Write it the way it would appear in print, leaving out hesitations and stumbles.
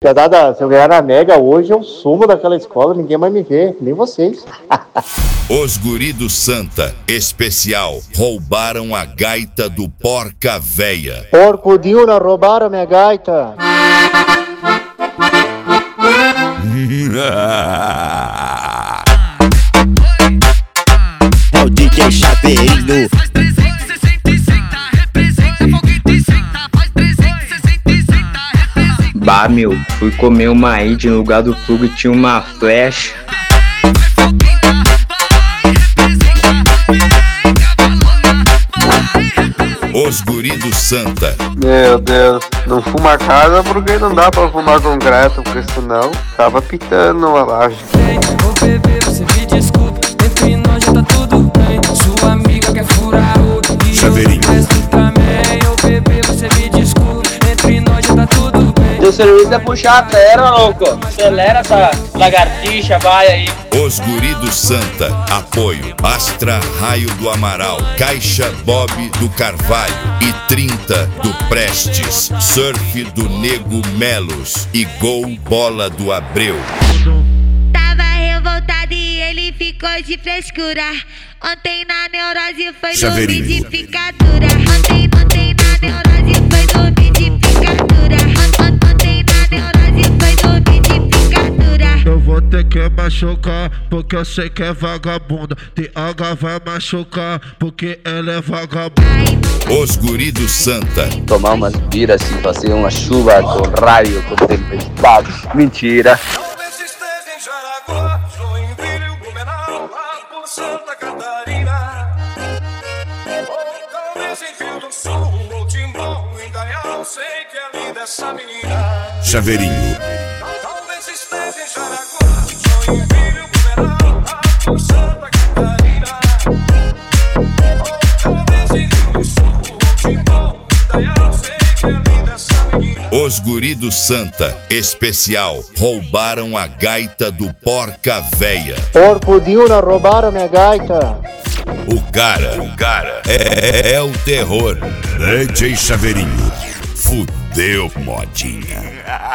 Pesada, se eu ganhar na Mega hoje, eu sumo daquela escola, ninguém mais me vê, nem vocês. Os Guri do Santa, especial, roubaram a gaita do Porca Véia. Porco Dilna, roubaram minha gaita. É o DJ Chaveirinho. Bah, meu, fui comer uma id no lugar do plug e tinha uma flecha. Os Guri do Santa. Meu Deus, não fuma casa porque não dá pra fumar concreto, porque senão tava pitando numa laje. Ô bebê, você me desculpe, entre nós já tá tudo bem. Sua amiga quer furar o e Chaveirinho. eu resto também. Ô bebê, você me desculpe, entre nós já tá tudo bem. Teu serviço é puxar a terra, louco. Acelera essa lagartixa, vai aí. Os Guri do Santa. Apoio Astra Raio do Amaral, Caixa Bob do Carvalho e 30 do Prestes, Surf do Nego Melos e Gol Bola do Abreu. Tava revoltado e ele ficou de frescura. Ontem na neurose foi dormir de picadura. Ontem na neurose foi dormir de picadura. Ontem na neurose foi dormir de picadura. Eu vou ter que machucar, porque eu sei que é vagabunda. TH vai machucar, porque ela é vagabunda. Os Guri do Santa. Tomar umas biras assim, fazer uma chuva com raio, com tempestade. Mentira. Talvez esteja em Jaraguá, Joinville, Blumenau, lá por Santa Catarina. Ou talvez em Rio do Sul, ou Timbó, em Gaial, sei que é linda essa menina. Chaveirinho. Talvez esteja em Jaraguá, Joinville, Blumenau, lá por Santa Catarina. Ou talvez em Rio do Sul, ou Timbó, em Gaial, sei que é linda essa menina. Os Guri do Santa, especial, roubaram a gaita do Porca Véia. Porco Dilna, roubaram minha gaita. O cara é o terror. DJ Chaveirinho. Fudeu, modinha.